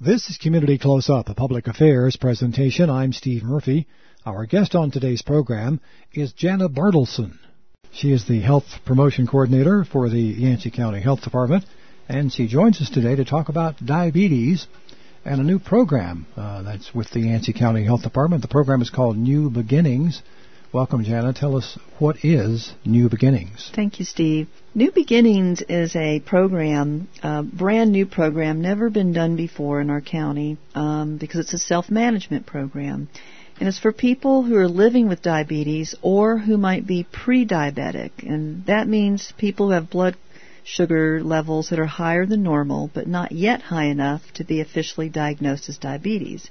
This is Community Close-Up, a public affairs presentation. I'm Steve Murphy. Our guest on today's program is Jana Bartleson. She is the Health Promotion Coordinator for the Yancey County Health Department, and she joins us today to talk about diabetes and a new program that's with the Yancey County Health Department. The program is called New Beginnings. Welcome, Jana. Tell us, what is New Beginnings? Thank you, Steve. New Beginnings is a program, a brand new program, never been done before in our county because it's a self-management program. And it's for people who are living with diabetes or who might be pre-diabetic. And that means people who have blood sugar levels that are higher than normal but not yet high enough to be officially diagnosed as diabetes.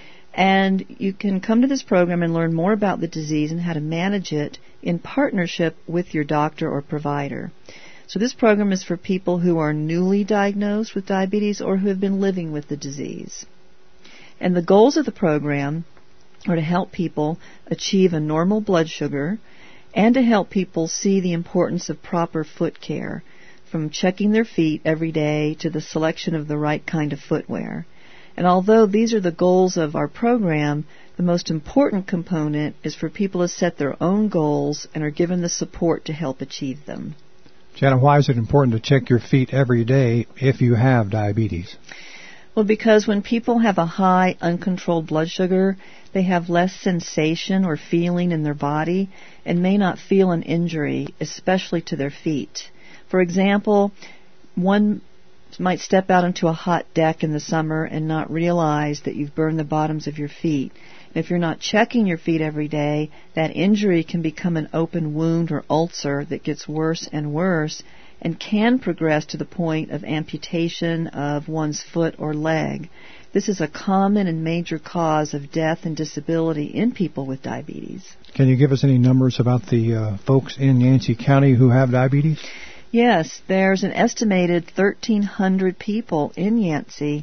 And you can come to this program and learn more about the disease and how to manage it in partnership with your doctor or provider. So this program is for people who are newly diagnosed with diabetes or who have been living with the disease. And the goals of the program are to help people achieve a normal blood sugar and to help people see the importance of proper foot care, from checking their feet every day to the selection of the right kind of footwear. And although these are the goals of our program, the most important component is for people to set their own goals and are given the support to help achieve them. Jana, why is it important to check your feet every day if you have diabetes? Well, because when people have a high, uncontrolled blood sugar, they have less sensation or feeling in their body and may not feel an injury, especially to their feet. For example, one might step out into a hot deck in the summer and not realize that you've burned the bottoms of your feet. And if you're not checking your feet every day, that injury can become an open wound or ulcer that gets worse and worse and can progress to the point of amputation of one's foot or leg. This is a common and major cause of death and disability in people with diabetes. Can you give us any numbers about the folks in Yancey County who have diabetes? Yes, there's an estimated 1,300 people in Yancey,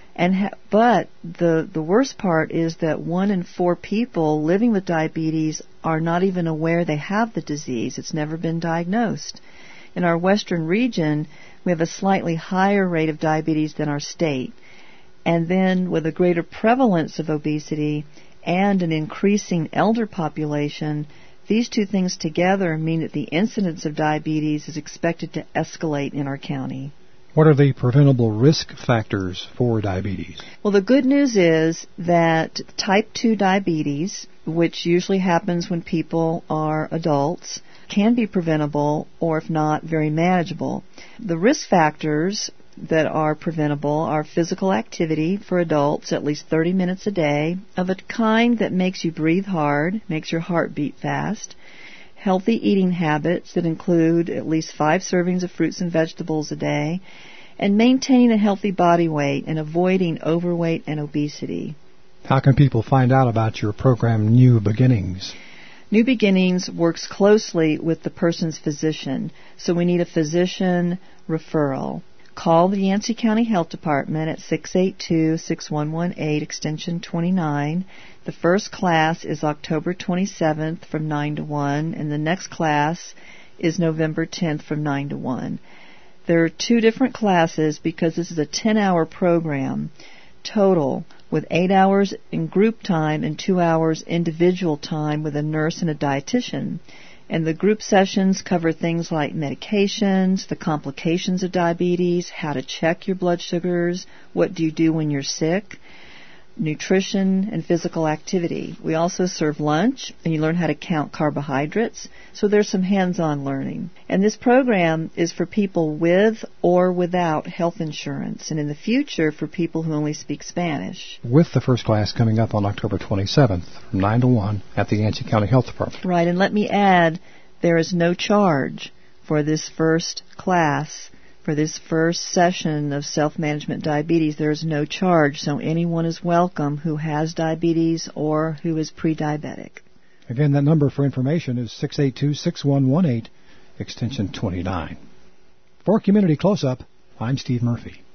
but the worst part is that 1 in 4 people living with diabetes are not even aware they have the disease. It's never been diagnosed. In our western region, we have a slightly higher rate of diabetes than our state. And then with a greater prevalence of obesity and an increasing elder population, these two things together mean that the incidence of diabetes is expected to escalate in our county. What are the preventable risk factors for diabetes? Well, the good news is that type 2 diabetes, which usually happens when people are adults, can be preventable or, if not, very manageable. The risk factors that are preventable are physical activity for adults, at least 30 minutes a day, of a kind that makes you breathe hard, makes your heart beat fast, healthy eating habits that include at least 5 servings of fruits and vegetables a day, and maintaining a healthy body weight and avoiding overweight and obesity. How can people find out about your program, New Beginnings? New Beginnings works closely with the person's physician, so we need a physician referral. Call the Yancey County Health Department at 682-6118, extension 29. The first class is October 27th from 9 to 1, and the next class is November 10th from 9 to 1. There are 2 different classes because this is a 10-hour program total, with 8 hours in group time and 2 hours individual time with a nurse and a dietitian. And the group sessions cover things like medications, the complications of diabetes, how to check your blood sugars, what do you do when you're sick, nutrition, and physical activity. We also serve lunch, and you learn how to count carbohydrates, so there's some hands-on learning. And this program is for people with or without health insurance, and in the future for people who only speak Spanish. With the first class coming up on October 27th from 9 to 1 at the Yancey County Health Department. Right, and let me add, there is no charge for this first class. For this first session of self-management diabetes, there is no charge, so anyone is welcome who has diabetes or who is pre-diabetic. Again, that number for information is 682-6118, extension 29. For Community Close-Up, I'm Steve Murphy.